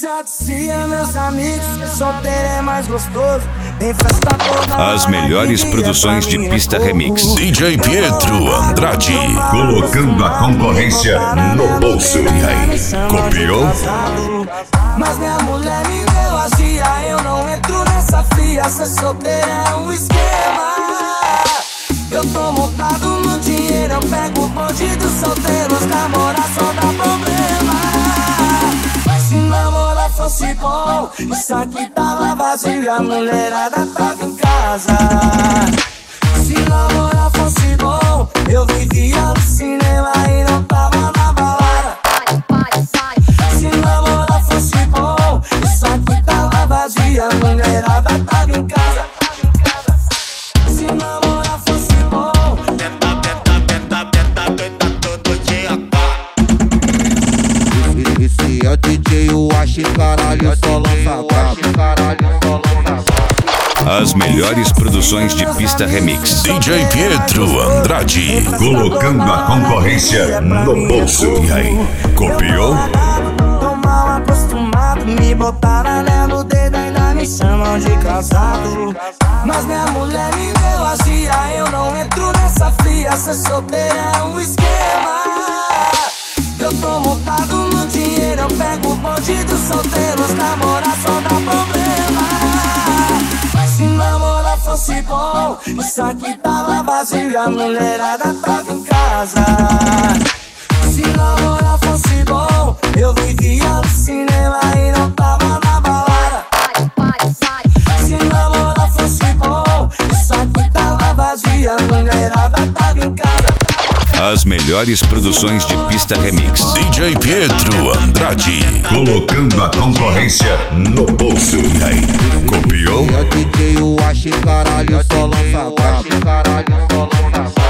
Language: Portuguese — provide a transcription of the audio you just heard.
Já dizia meus amigos que solteiro é mais gostoso. Tem festa toda. As melhores produções de pista remix. DJ Pietro Andrade, colocando a concorrência no bolso. E aí, copiou? Mas minha mulher me deu azia, eu não entro nessa fria. Ser solteiro é um esquema. Eu tô montado no dinheiro, eu pego o bonde dos solteiros. Namorar só dá problema. Se namorar fosse bom, isso aqui tava vazio, a mulherada tava em casa. Se namorar fosse bom, eu vivia no cinema e não tava na balada. Se namorar fosse bom, isso aqui tava vazio, a mulherada tava em casa. Se namorar fosse bom, esse é o DJ, o Ache, caralho, só lança brabo. As melhores produções de pista remix. DJ Pietro Andrade, colocando a concorrência no bolso. E aí, copiou? tô mal acostumado, me botaram anel no dedo, ainda me chamam de casado. Mas minha mulher me deu azia, eu não entro nessa fria. Ser solteiro é um esquema. Eu tô montado no dinheiro, eu pego o bonde dos solteiros. Namorar só dá problema. Se namorar fosse bom, isso aqui tava vazio, a mulherada tava em casa. Se namorar fosse bom, eu vivia no cinema e não tava na balada. Se namorar fosse bom, isso aqui tava vazio, a mulherada tava em casa. As melhores produções de pista remix. DJ Pietro Andrade, colocando a concorrência no bolso. E aí, copiou? É o DJ, o Ache, caralho, só lança brabo.